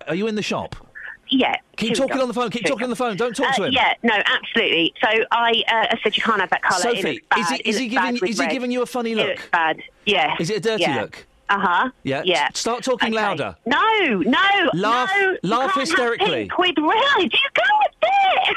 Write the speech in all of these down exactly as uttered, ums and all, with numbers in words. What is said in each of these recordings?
Are you in the shop? Yeah. Keep talking on the phone. Keep talking on the phone. Don't talk uh, to him. Yeah, no, absolutely. So I, uh, I said you can't have that colour. Sophie, is he, is he giving is he giving you a funny look? It looks bad. Yeah. Is it a dirty yeah. look? Uh huh. Yeah. Yeah. Start talking okay. louder. No, no, Laugh, no. laugh you can't hysterically. Have pink with red. You go with it.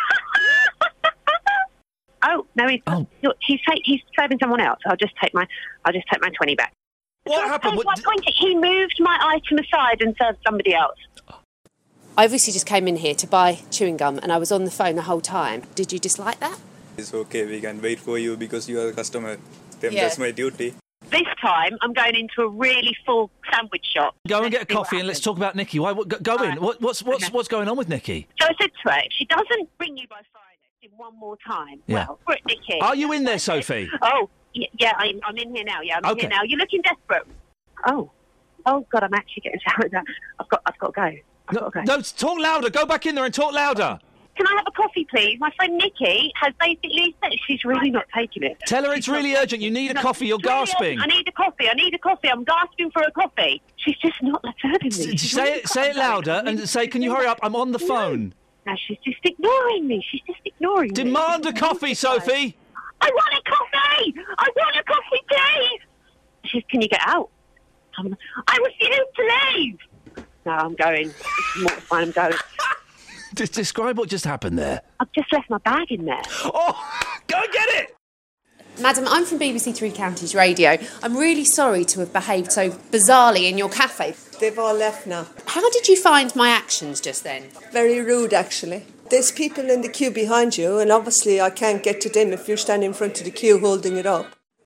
Oh no, he's oh. he's he's serving someone else. I'll just take my I'll just take my twenty back. What happened? What, d- he moved my item aside and served somebody else. I obviously just came in here to buy chewing gum and I was on the phone the whole time. Did you dislike that? It's okay, we can wait for you because you are a customer. Then yeah. That's my duty. This time I'm going into a really full sandwich shop. Go and get a coffee and let's talk about Nikki. Why? What, go go in. Right. What, what's what's okay. what's going on with Nikki? So I said to her, if she doesn't bring you by Friday one more time, yeah. well, for it, Nikki. Are you in there, Sophie? Oh, y- yeah, I'm, I'm in here now. Yeah, I'm okay. in here now. You're looking desperate. Oh, oh God, I'm actually getting showered now. I've got, I've got to go. I've No, got to go. no, talk louder. Go back in there and talk louder. Can I have a coffee, please? My friend Nikki has basically said she's really not taking it. Tell her it's really urgent. You need a No, coffee. You're it's really gasping. urgent. I need a coffee. I need a coffee. I'm gasping for a coffee. She's just not serving me. S- She's say really it. Say it louder and say, "Can you hurry up? I'm on the phone." No, she's just ignoring me. She's just ignoring me. Demand a coffee, Sophie. I want a coffee. I want a coffee, please. She's, can you get out? I'm, I refuse to leave. No, I'm going. It's mortifying. I'm going. Just describe what just happened there. I've just left my bag in there. Oh, go and get it! Madam, I'm from B B C Three Counties Radio. I'm really sorry to have behaved so bizarrely in your cafe. They've all left now. How did you find my actions just then? Very rude, actually. There's people in the queue behind you, and obviously I can't get to them if you're standing in front of the queue holding it up.